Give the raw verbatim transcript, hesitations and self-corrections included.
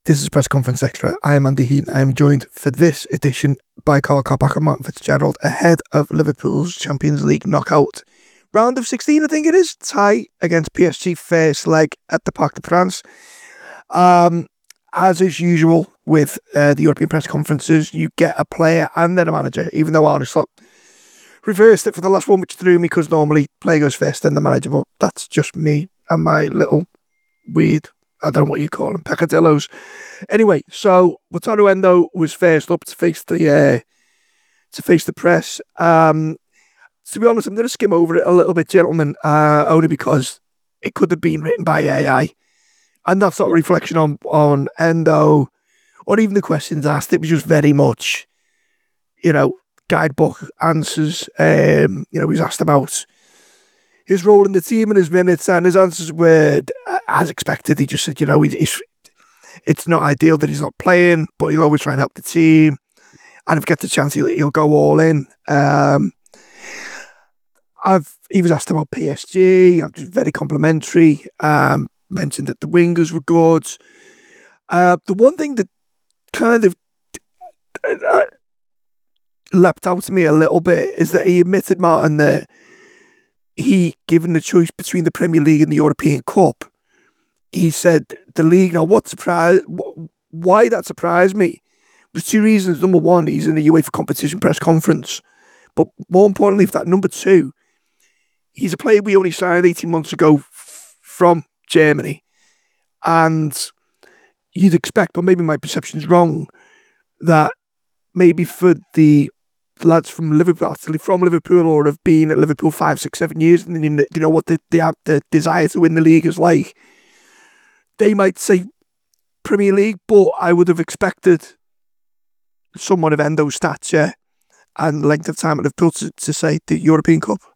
This is Press Conference Extra. I am Andy Heaton. I am joined for this edition by Carl Carbach and Martin Fitzgerald ahead of Liverpool's Champions League knockout. Round of sixteen, I think it is. Tie against P S G, first leg at the Parc de France. Um, as is usual with uh, the European press conferences, you get a player and then a manager, even though Arne Slot reversed it for the last one, which threw me because normally player goes first, then the manager. But that's just me and my little weird, I don't know what you call them, peccadillos. Anyway, so Wataru Endo was first up to face the uh, to face the press. Um, to be honest, I'm going to skim over it a little bit, gentlemen, uh, only because it could have been written by A I, and that's not a reflection on on Endo or even the questions asked. It was just very much, you know, guidebook answers. Um, you know, he was asked about his role in the team and his minutes, and his answers were as expected. He just said, you know, he's, it's not ideal that he's not playing, but he'll always try and help the team. And if he gets a chance, he'll, he'll go all in. Um, I've he was asked about P S G. I'm just very complimentary. Um, mentioned that the wingers were good. Uh, the one thing that kind of uh, leapt out to me a little bit is that he admitted, Martin, that he, given the choice between the Premier League and the European Cup, he said the league. Now, what surprised, why that surprised me was two reasons. Number one, he's in the UEFA competition press conference, but more importantly, for that, number two, he's a player we only signed eighteen months ago f- from Germany, and you'd expect, but maybe my perception's wrong, that maybe for the lads from Liverpool, actually from Liverpool, or have been at Liverpool five, six, seven years, and you know what the, the the desire to win the league is like, they might say Premier League, but I would have expected someone of Endo's stature and length of time at Liverpool to, to say the European Cup.